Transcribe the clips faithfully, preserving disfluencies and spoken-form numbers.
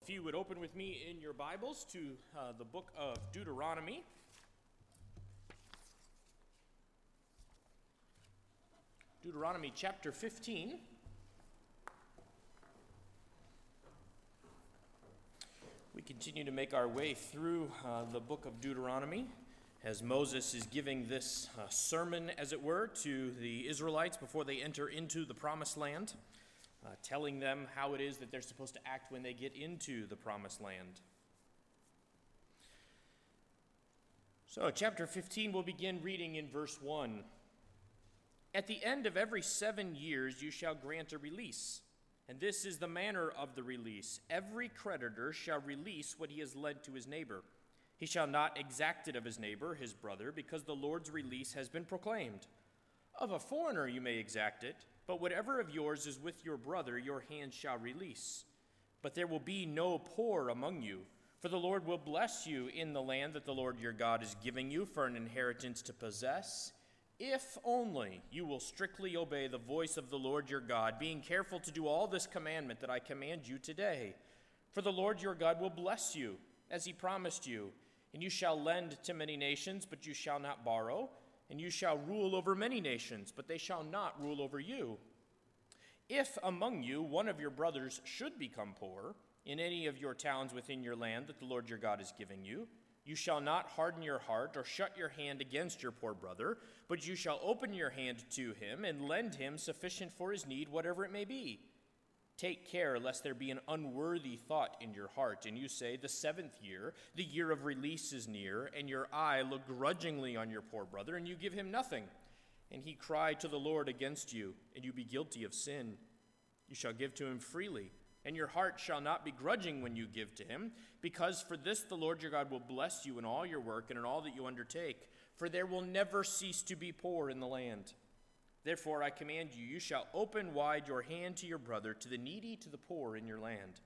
if you would open with me in your Bibles to uh, the book of Deuteronomy. Deuteronomy chapter fifteen. We continue to make our way through uh, the book of Deuteronomy as Moses is giving this uh, sermon, as it were, to the Israelites before they enter into the promised land. Uh, telling them how it is that they're supposed to act when they get into the promised land. So, chapter fifteen, we'll begin reading in verse one. At the end of every seven years you shall grant a release, and this is the manner of the release. Every creditor shall release what he has lent to his neighbor. He shall not exact it of his neighbor, his brother, because the Lord's release has been proclaimed. Of a foreigner you may exact it, but whatever of yours is with your brother, your hand shall release. But there will be no poor among you, for the Lord will bless you in the land that the Lord your God is giving you for an inheritance to possess, if only you will strictly obey the voice of the Lord your God, being careful to do all this commandment that I command you today. For the Lord your God will bless you, as he promised you, and you shall lend to many nations, but you shall not borrow, and you shall rule over many nations, but they shall not rule over you. If among you one of your brothers should become poor in any of your towns within your land that the Lord your God is giving you, you shall not harden your heart or shut your hand against your poor brother, but you shall open your hand to him and lend him sufficient for his need, whatever it may be. Take care lest there be an unworthy thought in your heart, and you say, the seventh year, the year of release is near, and your eye look grudgingly on your poor brother, and you give him nothing. And he cry to the Lord against you, and you be guilty of sin. You shall give to him freely, and your heart shall not be grudging when you give to him, because for this the Lord your God will bless you in all your work and in all that you undertake, for there will never cease to be poor in the land. Therefore I command you, you shall open wide your hand to your brother, to the needy, to the poor in your land.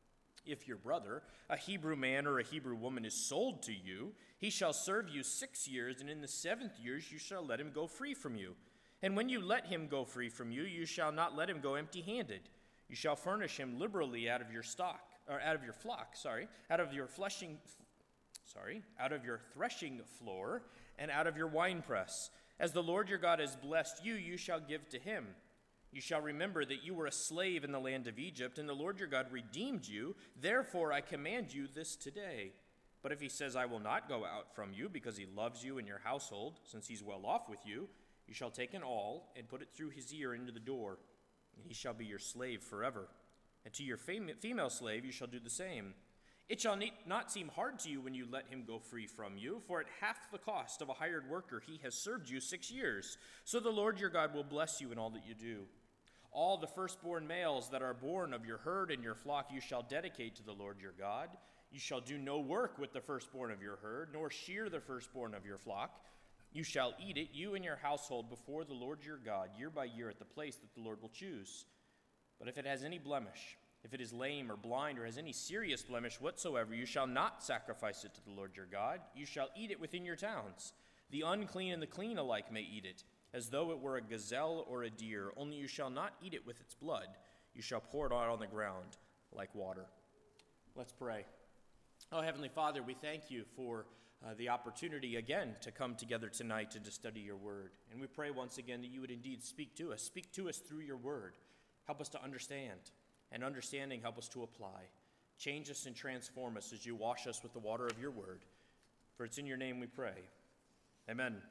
If your brother, a Hebrew man or a Hebrew woman, is sold to you, he shall serve you six years, and in the seventh year you shall let him go free from you. And when you let him go free from you, you shall not let him go empty-handed. You shall furnish him liberally out of your stock, or out of your flock, sorry, out of your fleshing, sorry, out of your threshing floor, and out of your winepress. As the Lord your God has blessed you, you shall give to him. You shall remember that you were a slave in the land of Egypt, and the Lord your God redeemed you. Therefore I command you this today. But if he says, I will not go out from you, because he loves you and your household, since he's well off with you, you shall take an awl and put it through his ear into the door, and he shall be your slave forever. And to your fem- female slave you shall do the same. It shall not seem hard to you when you let him go free from you, for at half the cost of a hired worker he has served you six years. So the Lord your God will bless you in all that you do. All the firstborn males that are born of your herd and your flock you shall dedicate to the Lord your God. You shall do no work with the firstborn of your herd, nor shear the firstborn of your flock. You shall eat it, you and your household, before the Lord your God, year by year at the place that the Lord will choose. But if it has any blemish, if it is lame or blind or has any serious blemish whatsoever, you shall not sacrifice it to the Lord your God. You shall eat it within your towns. The unclean and the clean alike may eat it, as though it were a gazelle or a deer, only you shall not eat it with its blood. You shall pour it out on the ground like water. Let's pray. Oh, Heavenly Father, we thank you for uh, the opportunity again to come together tonight and to study your word. And we pray once again that you would indeed speak to us. Speak to us through your word. Help us to understand. And understanding, help us to apply. Change us and transform us as you wash us with the water of your word. For it's in your name we pray. Amen.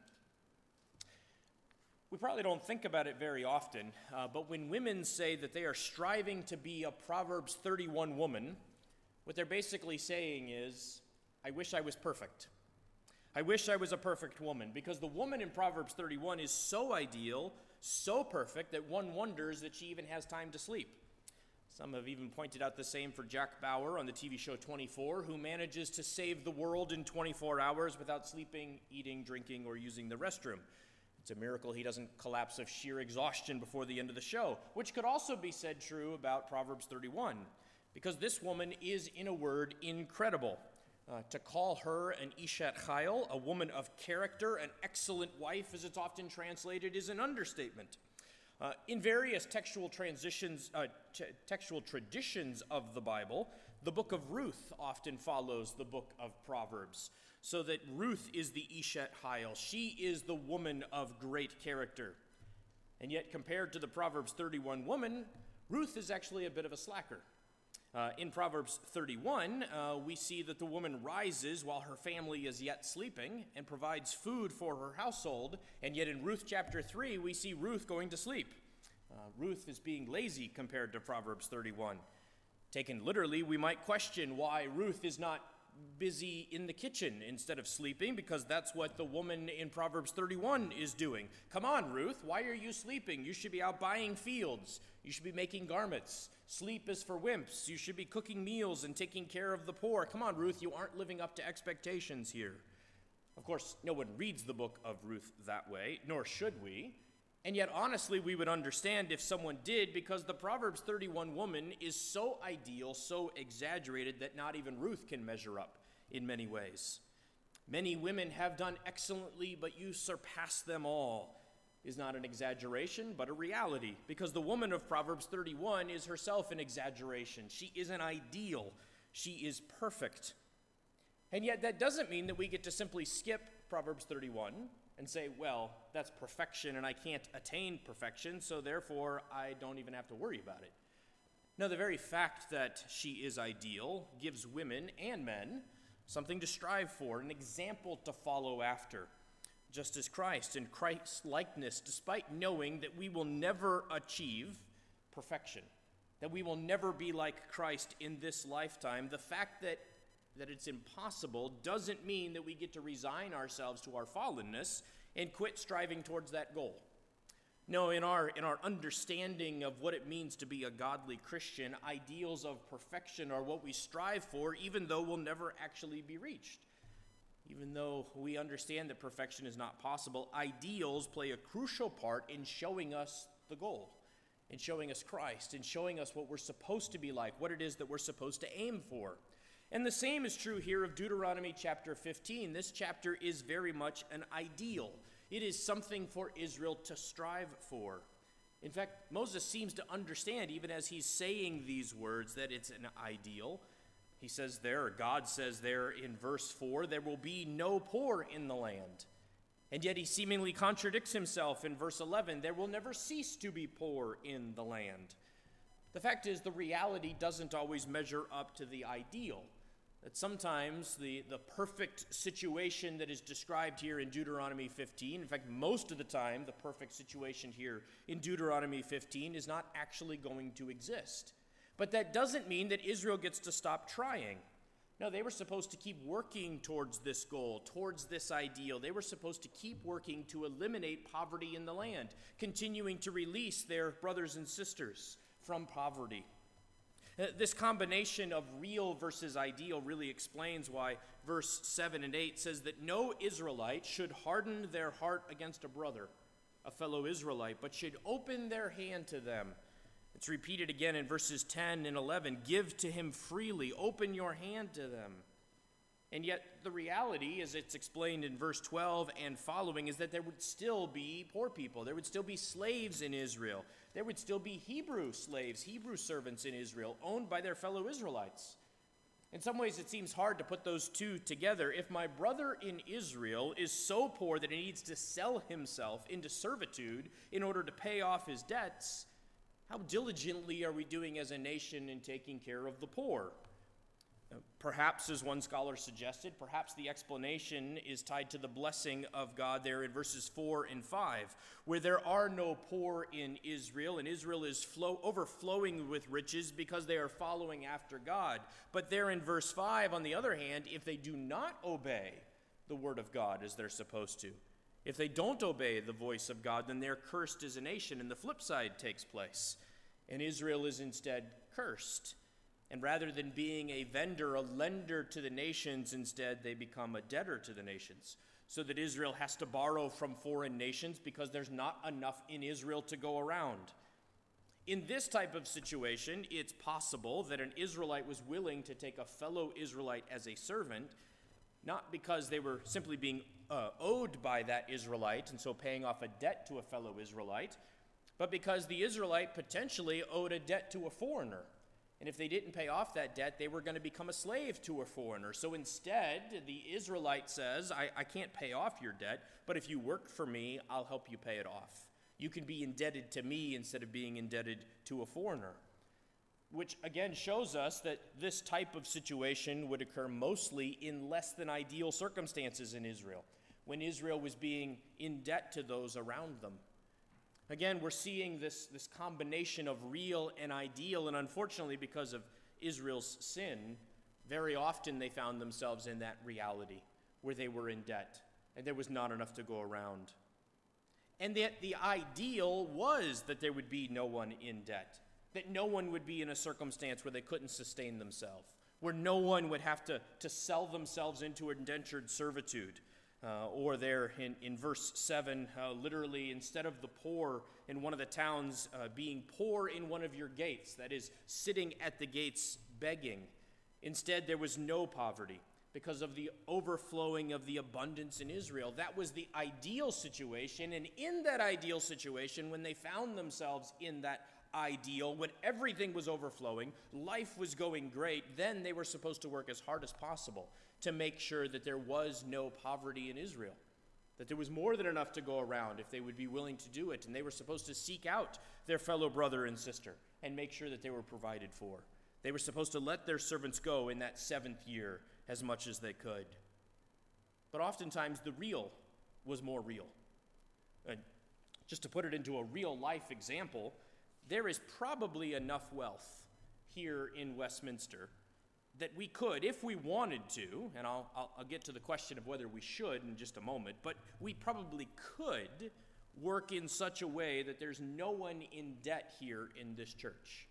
We probably don't think about it very often, uh, but when women say that they are striving to be a Proverbs thirty-one woman, what they're basically saying is, I wish I was perfect. I wish I was a perfect woman, because the woman in Proverbs thirty-one is so ideal, so perfect, that one wonders that she even has time to sleep. Some have even pointed out the same for Jack Bauer on the T V show twenty-four, who manages to save the world in twenty-four hours without sleeping, eating, drinking, or using the restroom. It's a miracle he doesn't collapse of sheer exhaustion before the end of the show, which could also be said true about Proverbs thirty-one, because this woman is, in a word, incredible. Uh, to call her an Ishat Chayil, a woman of character, an excellent wife, as it's often translated, is an understatement. Uh, in various textual transitions, uh, t- textual traditions of the Bible, The book of Ruth often follows the book of Proverbs, so that Ruth is the Eshet Hayil. She is the woman of great character. And yet, compared to the Proverbs thirty-one woman, Ruth is actually a bit of a slacker. Uh, in Proverbs thirty-one, uh, we see that the woman rises while her family is yet sleeping and provides food for her household. And yet in Ruth chapter three, we see Ruth going to sleep. Uh, Ruth is being lazy compared to Proverbs thirty-one. Taken literally, we might question why Ruth is not busy in the kitchen instead of sleeping, because that's what the woman in Proverbs thirty-one is doing. Come on, Ruth, why are you sleeping? You should be out buying fields. You should be making garments. Sleep is for wimps. You should be cooking meals and taking care of the poor. Come on, Ruth, you aren't living up to expectations here. Of course, no one reads the book of Ruth that way, nor should we. And yet, honestly, we would understand if someone did, because the Proverbs thirty-one woman is so ideal, so exaggerated, that not even Ruth can measure up in many ways. Many women have done excellently, but you surpass them all is not an exaggeration, but a reality, because the woman of Proverbs thirty-one is herself an exaggeration. She is an ideal. She is perfect. And yet that doesn't mean that we get to simply skip Proverbs thirty-one and say, well, that's perfection and I can't attain perfection, so therefore I don't even have to worry about it. No, the very fact that she is ideal gives women and men something to strive for, an example to follow after, just as Christ in Christ's likeness, despite knowing that we will never achieve perfection, that we will never be like Christ in this lifetime. The fact that that it's impossible doesn't mean that we get to resign ourselves to our fallenness and quit striving towards that goal. No, in our in our understanding of what it means to be a godly Christian, ideals of perfection are what we strive for, even though we'll never actually be reached. Even though we understand that perfection is not possible, ideals play a crucial part in showing us the goal, in showing us Christ, in showing us what we're supposed to be like, what it is that we're supposed to aim for. And the same is true here of Deuteronomy chapter fifteen. This chapter is very much an ideal. It is something for Israel to strive for. In fact, Moses seems to understand, even as he's saying these words, that it's an ideal. He says there, or God says there in verse four, there will be no poor in the land. And yet he seemingly contradicts himself in verse eleven, there will never cease to be poor in the land. The fact is, the reality doesn't always measure up to the ideal. That sometimes the, the perfect situation that is described here in Deuteronomy fifteen, in fact, most of the time, the perfect situation here in Deuteronomy fifteen is not actually going to exist. But that doesn't mean that Israel gets to stop trying. No, they were supposed to keep working towards this goal, towards this ideal. They were supposed to keep working to eliminate poverty in the land, continuing to release their brothers and sisters from poverty. This combination of real versus ideal really explains why verse seven and eight says that no Israelite should harden their heart against a brother, a fellow Israelite, but should open their hand to them. It's repeated again in verses ten and eleven. Give to him freely, open your hand to them. And yet the reality, as it's explained in verse twelve and following, is that there would still be poor people. There would still be slaves in Israel. There would still be Hebrew slaves, Hebrew servants in Israel, owned by their fellow Israelites. In some ways, it seems hard to put those two together. If my brother in Israel is so poor that he needs to sell himself into servitude in order to pay off his debts, how diligently are we doing as a nation in taking care of the poor? Perhaps, as one scholar suggested, perhaps the explanation is tied to the blessing of God there in verses four and five, where there are no poor in Israel, and Israel is flow, overflowing with riches because they are following after God. But there in verse five, on the other hand, if they do not obey the word of God as they're supposed to, if they don't obey the voice of God, then they're cursed as a nation, and the flip side takes place, and Israel is instead cursed. And rather than being a vendor, a lender to the nations, instead they become a debtor to the nations, so that Israel has to borrow from foreign nations because there's not enough in Israel to go around. In this type of situation, it's possible that an Israelite was willing to take a fellow Israelite as a servant, not because they were simply being uh, owed by that Israelite and so paying off a debt to a fellow Israelite, but because the Israelite potentially owed a debt to a foreigner. And if they didn't pay off that debt, they were going to become a slave to a foreigner. So instead, the Israelite says, I, I can't pay off your debt, but if you work for me, I'll help you pay it off. You can be indebted to me instead of being indebted to a foreigner. Which again shows us that this type of situation would occur mostly in less than ideal circumstances in Israel, when Israel was being in debt to those around them. Again, we're seeing this, this combination of real and ideal, and unfortunately, because of Israel's sin, very often they found themselves in that reality where they were in debt, and there was not enough to go around. And yet the ideal was that there would be no one in debt, that no one would be in a circumstance where they couldn't sustain themselves, where no one would have to, to sell themselves into indentured servitude. Uh, or there in, in verse seven, uh, literally, instead of the poor in one of the towns uh, being poor in one of your gates, that is, sitting at the gates begging, instead there was no poverty because of the overflowing of the abundance in Israel. That was the ideal situation, and in that ideal situation, when they found themselves in that ideal, when everything was overflowing, life was going great, then they were supposed to work as hard as possible to make sure that there was no poverty in Israel, that there was more than enough to go around if they would be willing to do it, and they were supposed to seek out their fellow brother and sister and make sure that they were provided for. They were supposed to let their servants go in that seventh year as much as they could. But oftentimes the real was more real. Uh, just to put it into a real-life example, there is probably enough wealth here in Westminster that we could, if we wanted to, and I'll, I'll, I'll get to the question of whether we should in just a moment, but we probably could work in such a way that there's no one in debt here in this church.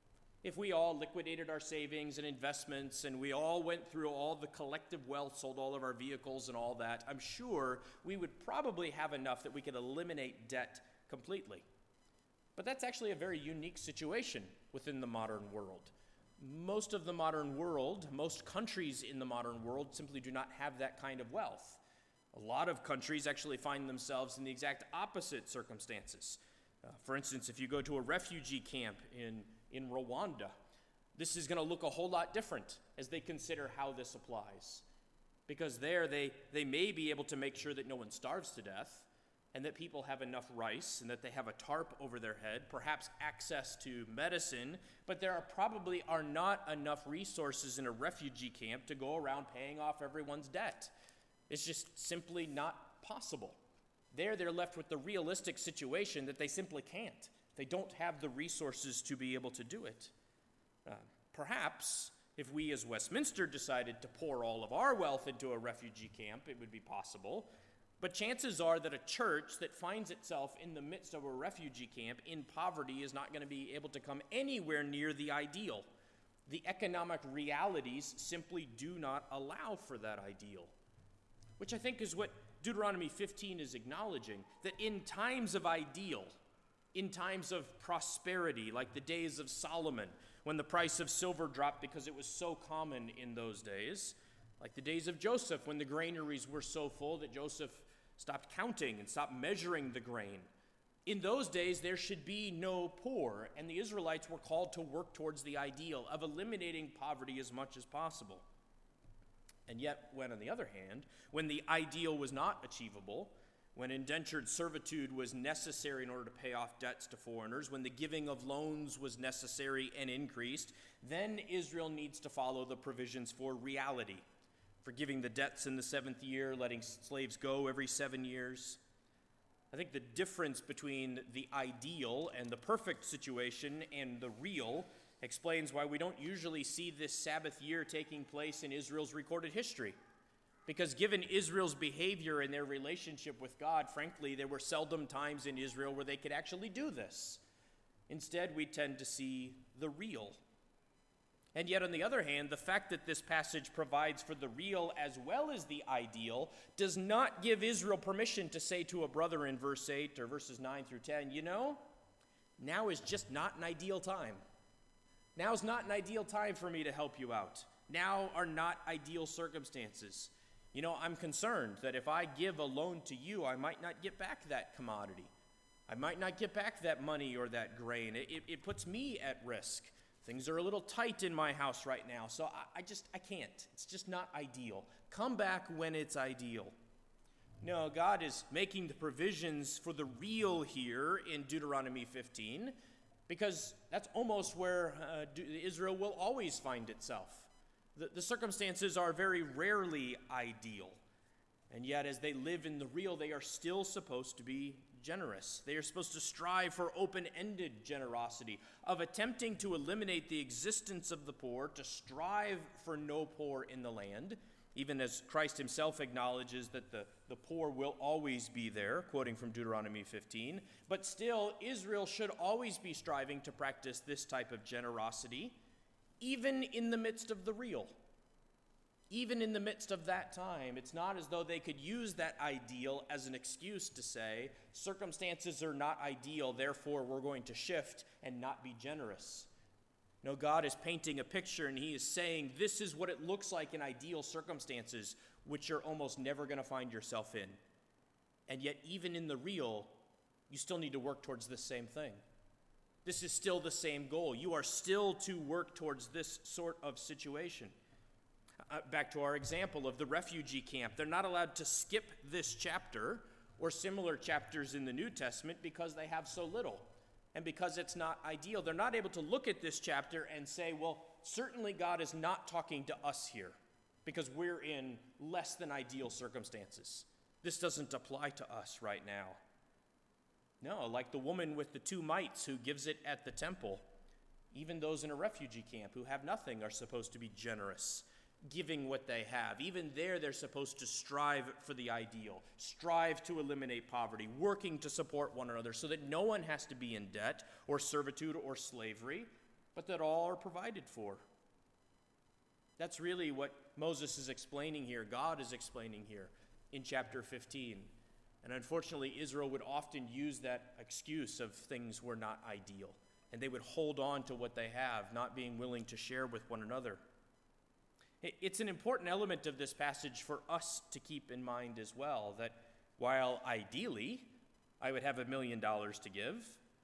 If we all liquidated our savings and investments and we all went through all the collective wealth, sold all of our vehicles and all that, I'm sure we would probably have enough that we could eliminate debt completely. But that's actually a very unique situation within the modern world. Most of the modern world, most countries in the modern world simply do not have that kind of wealth. A lot of countries actually find themselves in the exact opposite circumstances. Uh, for instance, if you go to a refugee camp in, in Rwanda, this is going to look a whole lot different as they consider how this applies. Because there they, they may be able to make sure that no one starves to death, and that people have enough rice, and that they have a tarp over their head, perhaps access to medicine, but there are probably are not enough resources in a refugee camp to go around paying off everyone's debt. It's just simply not possible. There they're left with the realistic situation that they simply can't. They don't have the resources to be able to do it. Uh, perhaps, if we as Westminster decided to pour all of our wealth into a refugee camp, it would be possible. But chances are that a church that finds itself in the midst of a refugee camp in poverty is not going to be able to come anywhere near the ideal. The economic realities simply do not allow for that ideal, which I think is what Deuteronomy fifteen is acknowledging, that in times of ideal, in times of prosperity, like the days of Solomon, when the price of silver dropped because it was so common in those days, like the days of Joseph, when the granaries were so full that Joseph stopped counting and stopped measuring the grain. In those days, there should be no poor, and the Israelites were called to work towards the ideal of eliminating poverty as much as possible. And yet, when on the other hand, when the ideal was not achievable, when indentured servitude was necessary in order to pay off debts to foreigners, when the giving of loans was necessary and increased, then Israel needs to follow the provisions for reality, forgiving the debts in the seventh year, letting slaves go every seven years. I think the difference between the ideal and the perfect situation and the real explains why we don't usually see this Sabbath year taking place in Israel's recorded history. Because given Israel's behavior and their relationship with God, frankly, there were seldom times in Israel where they could actually do this. Instead, we tend to see the real. And yet, on the other hand, the fact that this passage provides for the real as well as the ideal does not give Israel permission to say to a brother in verse eight or verses nine through ten, you know, now is just not an ideal time. Now is not an ideal time for me to help you out. Now are not ideal circumstances. You know, I'm concerned that if I give a loan to you, I might not get back that commodity. I might not get back that money or that grain. It, it, it puts me at risk. Things are a little tight in my house right now, so I, I just, I can't. It's just not ideal. Come back when it's ideal. No, God is making the provisions for the real here in Deuteronomy fifteen, because that's almost where uh, Israel will always find itself. The, the circumstances are very rarely ideal, and yet as they live in the real, they are still supposed to be generous. They are supposed to strive for open-ended generosity, of attempting to eliminate the existence of the poor, to strive for no poor in the land, even as Christ himself acknowledges that the, the poor will always be there, quoting from Deuteronomy fifteen. But still, Israel should always be striving to practice this type of generosity, even in the midst of the real. Even in the midst of that time, it's not as though they could use that ideal as an excuse to say, circumstances are not ideal, therefore we're going to shift and not be generous. No, God is painting a picture, and he is saying this is what it looks like in ideal circumstances, which you're almost never going to find yourself in. And yet, even in the real, you still need to work towards this same thing. This is still the same goal. You are still to work towards this sort of situation. Uh, back to our example of the refugee camp. They're not allowed to skip this chapter or similar chapters in the New Testament because they have so little. And because it's not ideal, they're not able to look at this chapter and say, well, certainly God is not talking to us here because we're in less than ideal circumstances. This doesn't apply to us right now. No, like the woman with the two mites who gives it at the temple, even those in a refugee camp who have nothing are supposed to be generous, giving what they have. Even there, they're supposed to strive for the ideal, strive to eliminate poverty, working to support one another so that no one has to be in debt or servitude or slavery, but that all are provided for. That's really what Moses is explaining here, God is explaining here in chapter fifteen. And unfortunately, Israel would often use that excuse of things were not ideal, and they would hold on to what they have, not being willing to share with one another. It's an important element of this passage for us to keep in mind as well, that while ideally I would have a million dollars to give,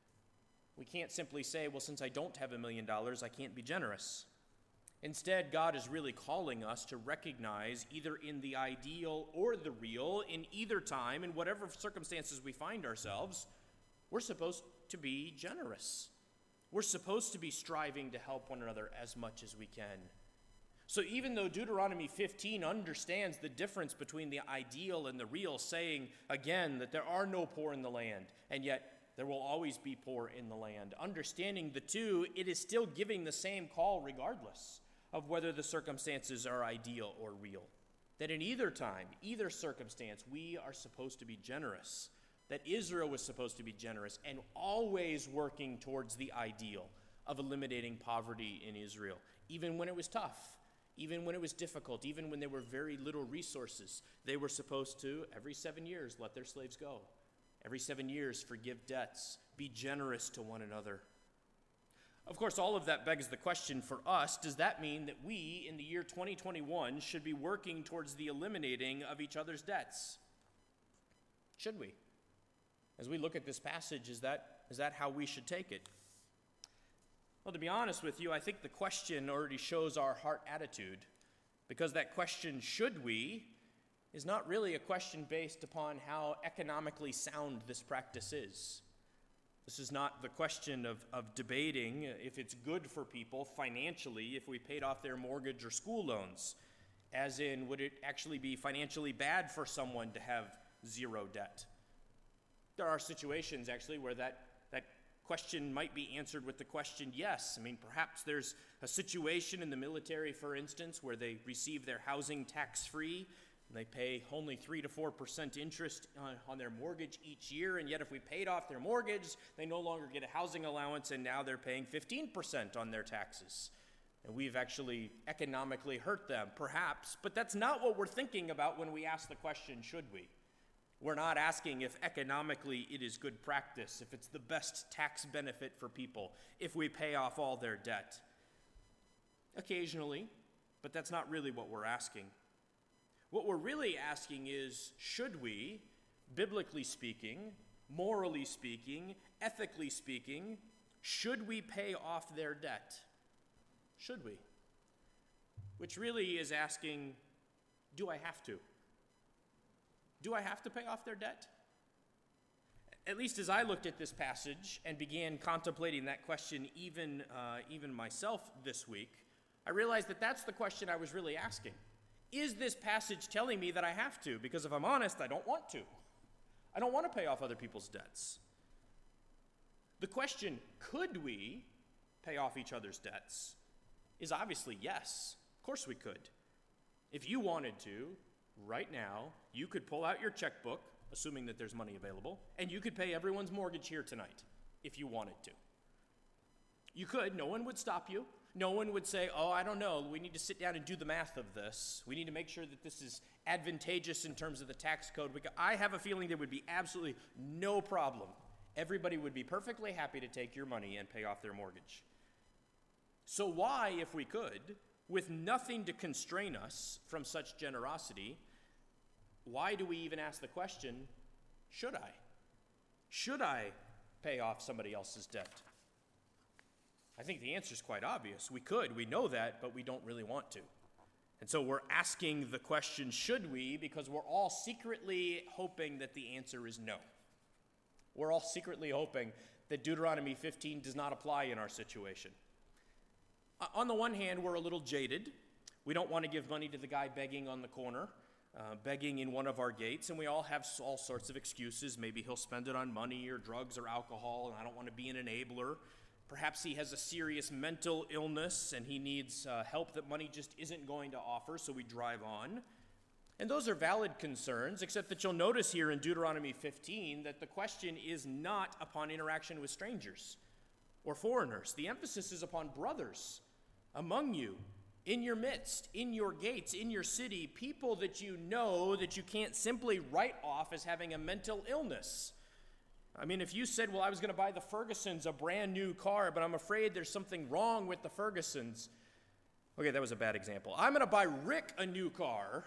we can't simply say, well, since I don't have a million dollars, I can't be generous. Instead, God is really calling us to recognize, either in the ideal or the real, in either time, in whatever circumstances we find ourselves, we're supposed to be generous. We're supposed to be striving to help one another as much as we can. So even though Deuteronomy fifteen understands the difference between the ideal and the real, saying again that there are no poor in the land, and yet there will always be poor in the land, understanding the two, it is still giving the same call regardless of whether the circumstances are ideal or real. That in either time, either circumstance, we are supposed to be generous. That Israel was supposed to be generous and always working towards the ideal of eliminating poverty in Israel, even when it was tough. Even when it was difficult, even when there were very little resources, they were supposed to, every seven years, let their slaves go. Every seven years, forgive debts, be generous to one another. Of course, all of that begs the question for us, does that mean that we, in the year twenty twenty-one, should be working towards the eliminating of each other's debts? Should we? As we look at this passage, is that, is that how we should take it? Well, to be honest with you, I think the question already shows our heart attitude, because that question, should we, is not really a question based upon how economically sound this practice is. This is not the question of, of debating if it's good for people financially if we paid off their mortgage or school loans, as in, would it actually be financially bad for someone to have zero debt? There are situations, actually, where that that question might be answered with the question, yes. I mean, perhaps there's a situation in the military, for instance, where they receive their housing tax-free, and they pay only three to four percent interest on, on their mortgage each year, and yet if we paid off their mortgage, they no longer get a housing allowance, and now they're paying fifteen percent on their taxes. And we've actually economically hurt them, perhaps, but that's not what we're thinking about when we ask the question, should we? We're not asking if economically it is good practice, if it's the best tax benefit for people, if we pay off all their debt. Occasionally, but that's not really what we're asking. What we're really asking is, should we, biblically speaking, morally speaking, ethically speaking, should we pay off their debt? should we? Which really is asking, do I have to? Do I have to pay off their debt? At least as I looked at this passage and began contemplating that question even, uh, even myself this week, I realized that that's the question I was really asking. Is this passage telling me that I have to? Because if I'm honest, I don't want to. I don't want to pay off other people's debts. The question, could we pay off each other's debts, is obviously yes. Of course we could. If you wanted to, right now, you could pull out your checkbook, assuming that there's money available, and you could pay everyone's mortgage here tonight, if you wanted to. You could. No one would stop you. No one would say, oh, I don't know, we need to sit down and do the math of this. We need to make sure that this is advantageous in terms of the tax code. I have a feeling there would be absolutely no problem. Everybody would be perfectly happy to take your money and pay off their mortgage. So why, if we could, with nothing to constrain us from such generosity, why do we even ask the question, should I? Should I pay off somebody else's debt? I think the answer is quite obvious. We could, we know that, but we don't really want to. And so we're asking the question, should we, because we're all secretly hoping that the answer is no. We're all secretly hoping that Deuteronomy fifteen does not apply in our situation. Uh, on the one hand, we're a little jaded. We don't want to give money to the guy begging on the corner, uh, begging in one of our gates, and we all have all sorts of excuses. Maybe he'll spend it on money or drugs or alcohol, and I don't want to be an enabler. Perhaps he has a serious mental illness and he needs uh, help that money just isn't going to offer, so we drive on. And those are valid concerns, except that you'll notice here in Deuteronomy fifteen that the question is not upon interaction with strangers or foreigners. The emphasis is upon brothers among you, in your midst, in your gates, in your city, people that you know that you can't simply write off as having a mental illness. I mean, if you said, well, I was going to buy the Fergusons a brand new car, but I'm afraid there's something wrong with the Fergusons. Okay, that was a bad example. I'm going to buy Rick a new car.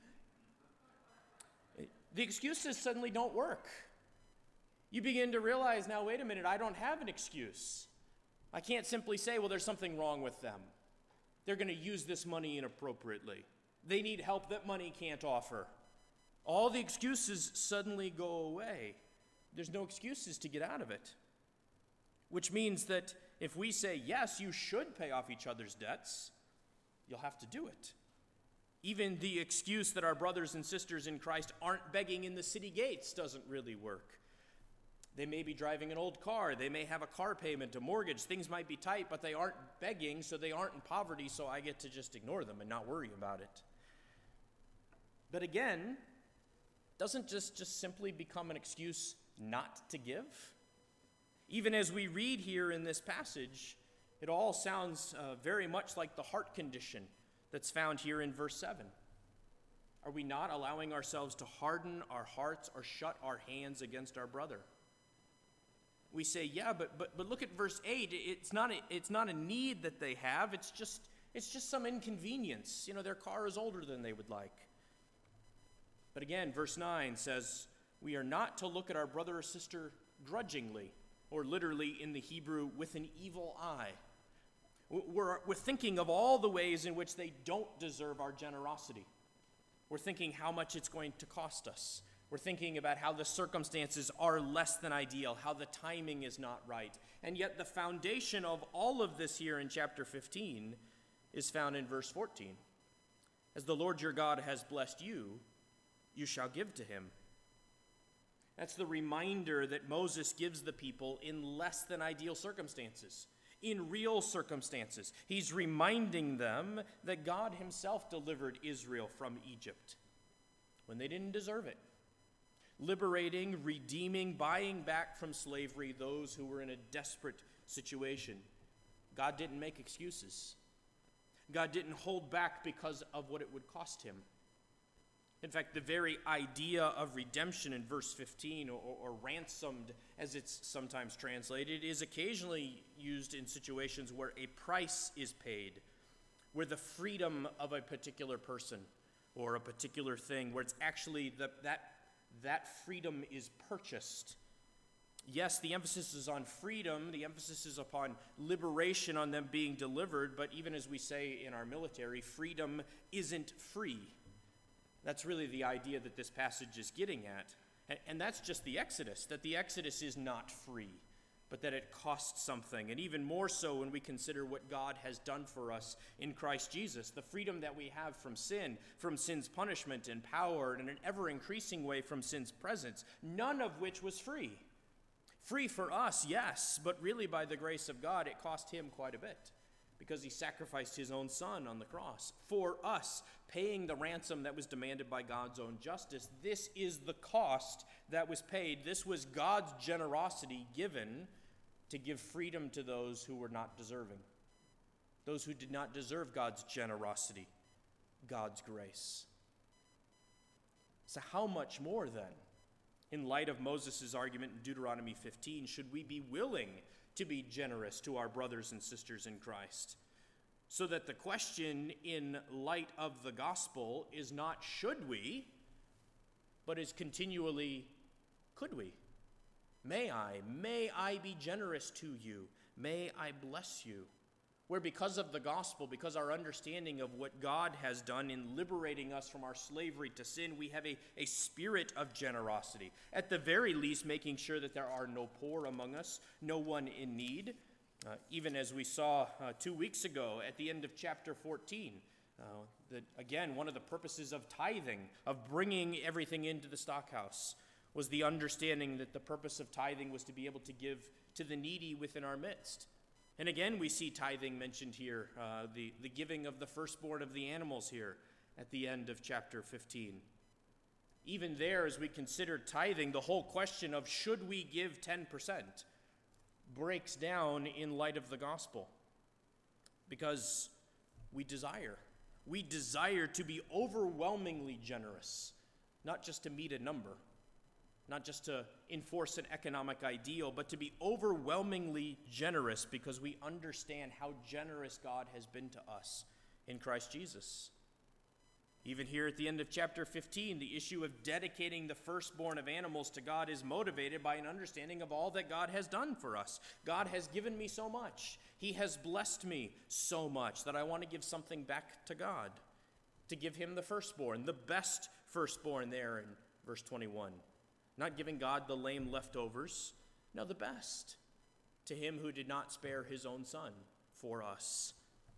The excuses suddenly don't work. You begin to realize, now, wait a minute, I don't have an excuse. I can't simply say, well, there's something wrong with them. They're going to use this money inappropriately. They need help that money can't offer. All the excuses suddenly go away. There's no excuses to get out of it. Which means that if we say, yes, you should pay off each other's debts, you'll have to do it. Even the excuse that our brothers and sisters in Christ aren't begging in the city gates doesn't really work. They may be driving an old car. They may have a car payment, a mortgage. Things might be tight, but they aren't begging, so they aren't in poverty, so I get to just ignore them and not worry about it. But again, doesn't just, just simply become an excuse not to give? Even as we read here in this passage, it all sounds uh, very much like the heart condition that's found here in verse seven. Are we not allowing ourselves to harden our hearts or shut our hands against our brother? We say, yeah, but but but look at verse eight. It's not a, it's not a need that they have. It's just it's just some inconvenience. You know, their car is older than they would like. But again, verse nine says, we are not to look at our brother or sister grudgingly, or literally in the Hebrew, with an evil eye. We're, we're thinking of all the ways in which they don't deserve our generosity. We're thinking how much it's going to cost us. We're thinking about how the circumstances are less than ideal, how the timing is not right. And yet the foundation of all of this here in chapter fifteen is found in verse fourteen. As the Lord your God has blessed you, you shall give to him. That's the reminder that Moses gives the people in less than ideal circumstances, in real circumstances. He's reminding them that God himself delivered Israel from Egypt when they didn't deserve it, liberating, redeeming, buying back from slavery those who were in a desperate situation. God didn't make excuses. God didn't hold back because of what it would cost him. In fact, the very idea of redemption in verse fifteen, or, or ransomed as it's sometimes translated, is occasionally used in situations where a price is paid, where the freedom of a particular person or a particular thing, where it's actually the, that, that freedom is purchased. Yes, the emphasis is on freedom, the emphasis is upon liberation, on them being delivered, but even as we say in our military, freedom isn't free. That's really the idea that this passage is getting at. And that's just the Exodus, that the Exodus is not free, but that it costs something. And even more so when we consider what God has done for us in Christ Jesus, the freedom that we have from sin, from sin's punishment and power, and in an ever-increasing way from sin's presence, none of which was free. Free for us, yes, but really by the grace of God, it cost him quite a bit because he sacrificed his own son on the cross for us, paying the ransom that was demanded by God's own justice. This is the cost that was paid. This was God's generosity given to give freedom to those who were not deserving, those who did not deserve God's generosity, God's grace. So how much more then, in light of Moses' argument in Deuteronomy fifteen, should we be willing to be generous to our brothers and sisters in Christ? So that the question in light of the gospel is not should we, but is continually could we? May I, may I be generous to you? May I bless you? Where because of the gospel, because our understanding of what God has done in liberating us from our slavery to sin, we have a, a spirit of generosity. At the very least, making sure that there are no poor among us, no one in need. Uh, even as we saw uh, two weeks ago at the end of chapter fourteen, uh, that again, one of the purposes of tithing, of bringing everything into the stockhouse, was the understanding that the purpose of tithing was to be able to give to the needy within our midst. And again, we see tithing mentioned here, uh, the, the giving of the firstborn of the animals here at the end of chapter fifteen. Even there, as we consider tithing, the whole question of should we give ten percent breaks down in light of the gospel. Because we desire. We desire to be overwhelmingly generous, not just to meet a number, not just to enforce an economic ideal, but to be overwhelmingly generous because we understand how generous God has been to us in Christ Jesus. Even here at the end of chapter fifteen, the issue of dedicating the firstborn of animals to God is motivated by an understanding of all that God has done for us. God has given me so much. He has blessed me so much that I want to give something back to God, to give him the firstborn, the best firstborn there in verse twenty-one. Not giving God the lame leftovers, no, the best, to him who did not spare his own son for us.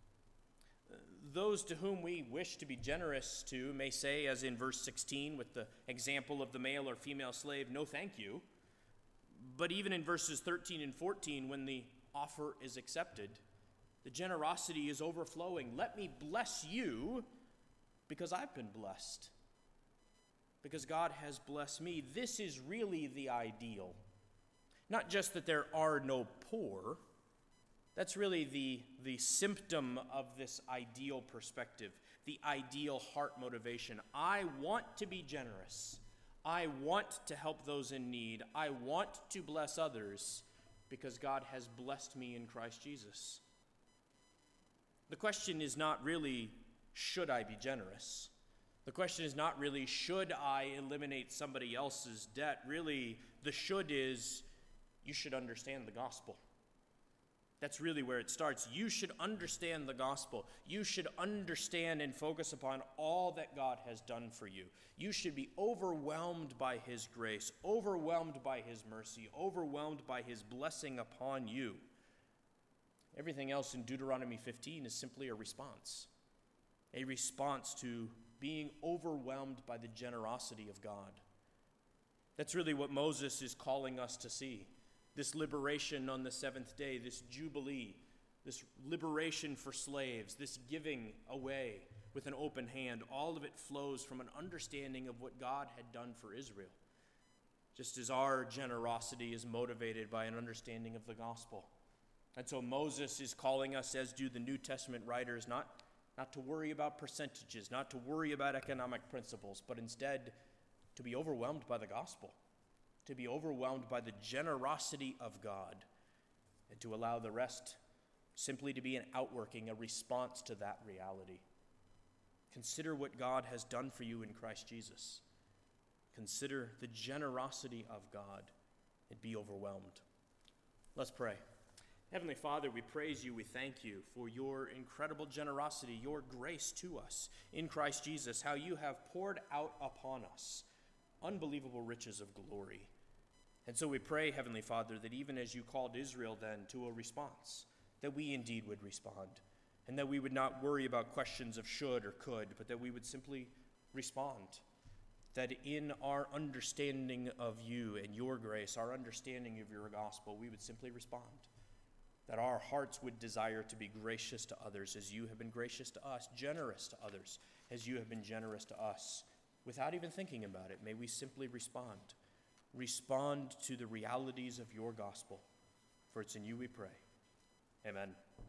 Those to whom we wish to be generous to may say, as in verse sixteen with the example of the male or female slave, no thank you. But even in verses thirteen and fourteen, when the offer is accepted, the generosity is overflowing. Let me bless you because I've been blessed. Because God has blessed me. This is really the ideal. Not just that there are no poor. That's really the, the symptom of this ideal perspective, the ideal heart motivation. I want to be generous. I want to help those in need. I want to bless others because God has blessed me in Christ Jesus. The question is not really, should I be generous? The question is not really, should I eliminate somebody else's debt? Really, the should is, you should understand the gospel. That's really where it starts. You should understand the gospel. You should understand and focus upon all that God has done for you. You should be overwhelmed by his grace, overwhelmed by his mercy, overwhelmed by his blessing upon you. Everything else in Deuteronomy fifteen is simply a response, a response to being overwhelmed by the generosity of God. That's really what Moses is calling us to see. This liberation on the seventh day, this jubilee, this liberation for slaves, this giving away with an open hand, all of it flows from an understanding of what God had done for Israel. Just as our generosity is motivated by an understanding of the gospel. And so Moses is calling us, as do the New Testament writers, not Not to worry about percentages, not to worry about economic principles, but instead to be overwhelmed by the gospel, to be overwhelmed by the generosity of God, and to allow the rest simply to be an outworking, a response to that reality. Consider what God has done for you in Christ Jesus. Consider the generosity of God and be overwhelmed. Let's pray. Heavenly Father, we praise you, we thank you for your incredible generosity, your grace to us in Christ Jesus, how you have poured out upon us unbelievable riches of glory. And so we pray, Heavenly Father, that even as you called Israel then to a response, that we indeed would respond, and that we would not worry about questions of should or could, but that we would simply respond. That in our understanding of you and your grace, our understanding of your gospel, we would simply respond. That our hearts would desire to be gracious to others as you have been gracious to us, generous to others as you have been generous to us. Without even thinking about it, may we simply respond. Respond to the realities of your gospel. For it's in you we pray. Amen.